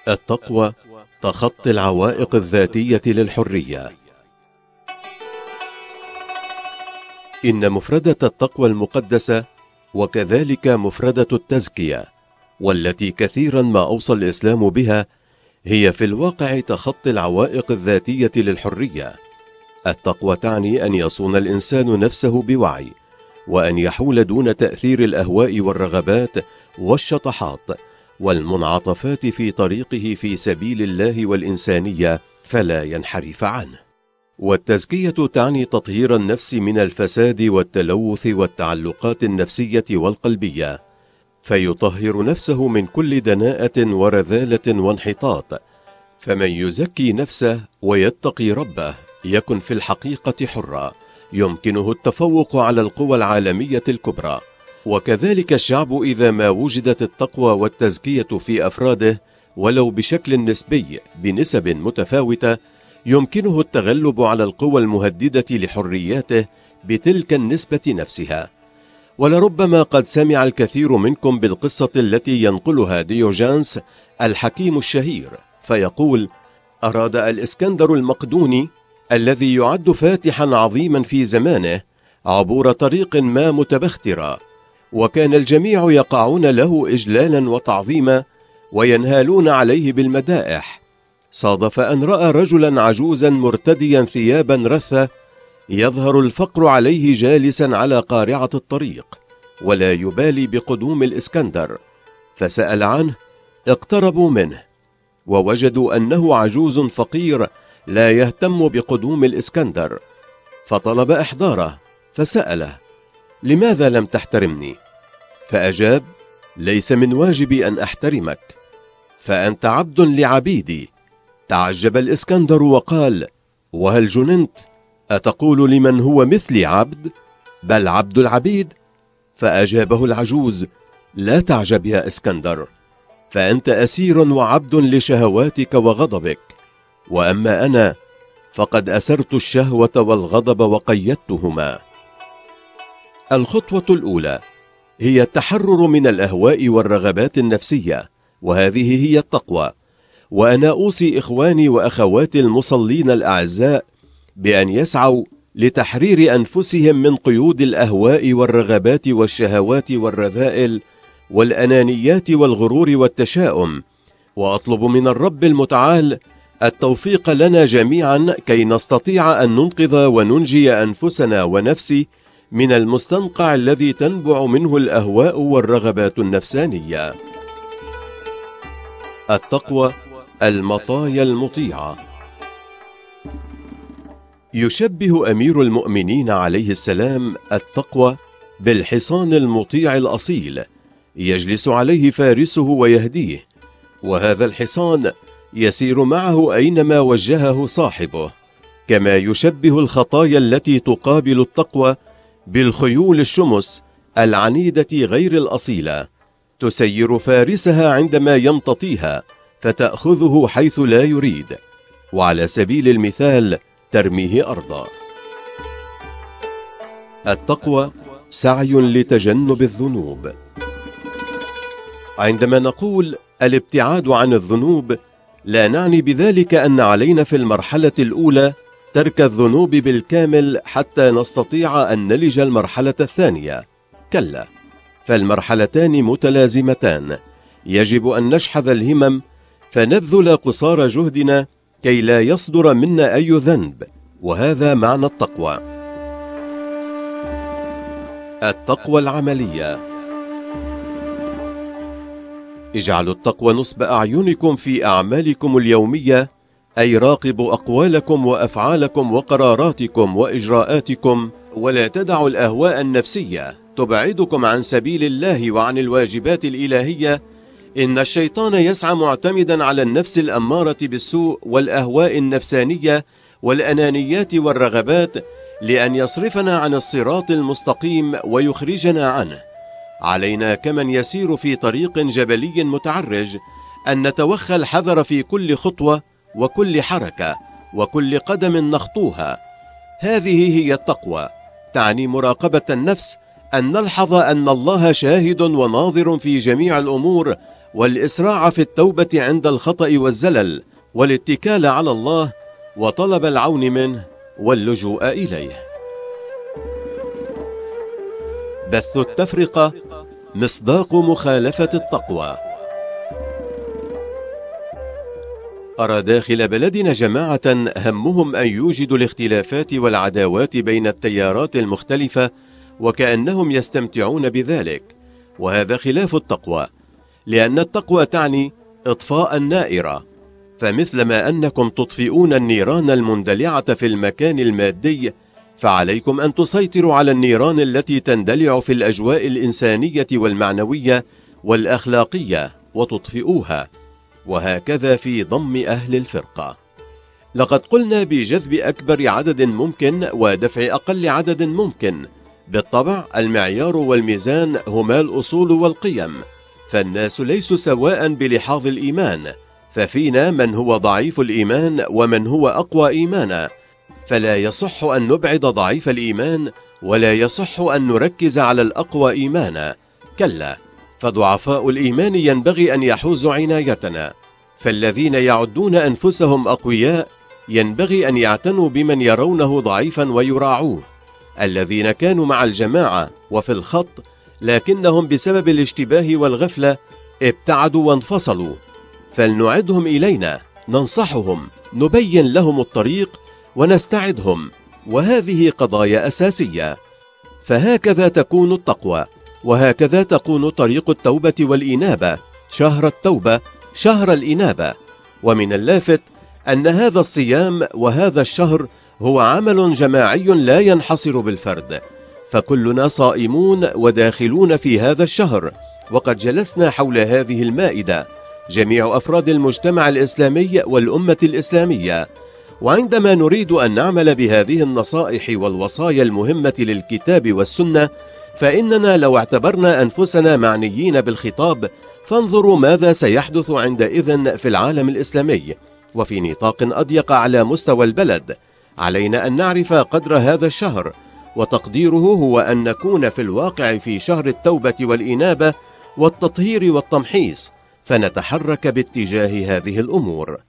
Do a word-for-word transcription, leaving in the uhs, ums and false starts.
التقوى تخطي العوائق الذاتية للحرية. إن مفردة التقوى المقدسة وكذلك مفردة التزكية، والتي كثيرا ما أوصى الإسلام بها، هي في الواقع تخطي العوائق الذاتية للحرية. التقوى تعني أن يصون الإنسان نفسه بوعي، وأن يحول دون تأثير الأهواء والرغبات والشطحات والمنعطفات في طريقه في سبيل الله والإنسانية، فلا ينحرف عنه. والتزكية تعني تطهير النفس من الفساد والتلوث والتعلقات النفسية والقلبية، فيطهر نفسه من كل دناءة ورذالة وانحطاط. فمن يزكي نفسه ويتقي ربه يكن في الحقيقة حرا، يمكنه التفوق على القوى العالمية الكبرى. وكذلك الشعب إذا ما وجدت التقوى والتزكية في أفراده ولو بشكل نسبي بنسب متفاوتة، يمكنه التغلب على القوى المهددة لحرياته بتلك النسبة نفسها. ولربما قد سمع الكثير منكم بالقصة التي ينقلها ديوجانس الحكيم الشهير، فيقول: أراد الإسكندر المقدوني الذي يعد فاتحا عظيما في زمانه عبور طريق ما متبخترا، وكان الجميع يقعون له إجلالا وتعظيما وينهالون عليه بالمدائح. صادف أن رأى رجلا عجوزا مرتديا ثيابا رثة يظهر الفقر عليه جالسا على قارعة الطريق ولا يبالي بقدوم الإسكندر، فسأل عنه. اقتربوا منه ووجدوا أنه عجوز فقير لا يهتم بقدوم الإسكندر، فطلب إحضاره، فسأله: لماذا لم تحترمني؟ فأجاب: ليس من واجبي أن أحترمك، فأنت عبد لعبيدي. تعجب الإسكندر وقال: وهل جننت؟ أتقول لمن هو مثلي عبد؟ بل عبد العبيد. فأجابه العجوز: لا تعجب يا إسكندر، فأنت أسير وعبد لشهواتك وغضبك، وأما أنا فقد أسرت الشهوة والغضب وقيدتهما. الخطوة الأولى هي التحرر من الأهواء والرغبات النفسية، وهذه هي التقوى. وأنا أوصي إخواني وأخواتي المصلين الأعزاء بأن يسعوا لتحرير أنفسهم من قيود الأهواء والرغبات والشهوات والرذائل والأنانيات والغرور والتشاؤم، وأطلب من الرب المتعال التوفيق لنا جميعا كي نستطيع أن ننقذ وننجي أنفسنا ونفسي من المستنقع الذي تنبع منه الأهواء والرغبات النفسانية. التقوى المطايا المطيعة. يشبه أمير المؤمنين عليه السلام التقوى بالحصان المطيع الأصيل، يجلس عليه فارسه ويهديه، وهذا الحصان يسير معه أينما وجهه صاحبه. كما يشبه الخطايا التي تقابل التقوى بالخيول الشمس العنيدة غير الأصيلة، تسير فارسها عندما يمتطيها فتأخذه حيث لا يريد، وعلى سبيل المثال ترميه أرضا. التقوى سعي لتجنب الذنوب. عندما نقول الابتعاد عن الذنوب، لا نعني بذلك أن علينا في المرحلة الأولى ترك الذنوب بالكامل حتى نستطيع أن نلج المرحلة الثانية. كلا، فالمرحلتان متلازمتان، يجب أن نشحذ الهمم فنبذل قصارى جهدنا كي لا يصدر منا أي ذنب، وهذا معنى التقوى. التقوى العملية. اجعلوا التقوى نصب أعينكم في أعمالكم اليومية، أي راقبوا أقوالكم وأفعالكم وقراراتكم وإجراءاتكم، ولا تدعوا الأهواء النفسية تبعدكم عن سبيل الله وعن الواجبات الإلهية. إن الشيطان يسعى معتمدا على النفس الأمارة بالسوء والأهواء النفسانية والأنانيات والرغبات لأن يصرفنا عن الصراط المستقيم ويخرجنا عنه. علينا كمن يسير في طريق جبلي متعرج أن نتوخى الحذر في كل خطوة وكل حركة وكل قدم نخطوها. هذه هي التقوى، تعني مراقبة النفس، أن نلحظ أن الله شاهد وناظر في جميع الأمور، والإسراع في التوبة عند الخطأ والزلل، والاتكال على الله وطلب العون منه واللجوء إليه. بث التفرقة مصداق مخالفة التقوى. أرى داخل بلدنا جماعة همهم أن يوجدوا الاختلافات والعداوات بين التيارات المختلفة، وكأنهم يستمتعون بذلك، وهذا خلاف التقوى، لأن التقوى تعني إطفاء النائرة، فمثلما أنكم تطفئون النيران المندلعة في المكان المادي، فعليكم أن تسيطروا على النيران التي تندلع في الأجواء الإنسانية والمعنوية والأخلاقية وتطفئوها. وهكذا في ضم أهل الفرقة. لقد قلنا بجذب أكبر عدد ممكن ودفع أقل عدد ممكن. بالطبع المعيار والميزان هما الأصول والقيم، فالناس ليسوا سواء بلحاظ الإيمان، ففينا من هو ضعيف الإيمان ومن هو أقوى إيمانا، فلا يصح أن نبعد ضعيف الإيمان، ولا يصح أن نركز على الأقوى إيمانا، كلا، فضعفاء الإيمان ينبغي أن يحوزوا عنايتنا، فالذين يعدون أنفسهم أقوياء ينبغي أن يعتنوا بمن يرونه ضعيفا ويراعوه، الذين كانوا مع الجماعة وفي الخط، لكنهم بسبب الاشتباه والغفلة ابتعدوا وانفصلوا، فلنعدهم إلينا، ننصحهم، نبين لهم الطريق ونستعدهم، وهذه قضايا أساسية. فهكذا تكون التقوى، وهكذا تكون طريق التوبة والإنابة، شهر التوبة شهر الإنابة. ومن اللافت أن هذا الصيام وهذا الشهر هو عمل جماعي لا ينحصر بالفرد، فكلنا صائمون وداخلون في هذا الشهر، وقد جلسنا حول هذه المائدة جميع أفراد المجتمع الإسلامي والأمة الإسلامية، وعندما نريد أن نعمل بهذه النصائح والوصايا المهمة للكتاب والسنة، فإننا لو اعتبرنا أنفسنا معنيين بالخطاب، فانظروا ماذا سيحدث عندئذ في العالم الإسلامي وفي نطاق أضيق على مستوى البلد. علينا أن نعرف قدر هذا الشهر، وتقديره هو أن نكون في الواقع في شهر التوبة والإنابة والتطهير والتمحيص، فنتحرك باتجاه هذه الأمور.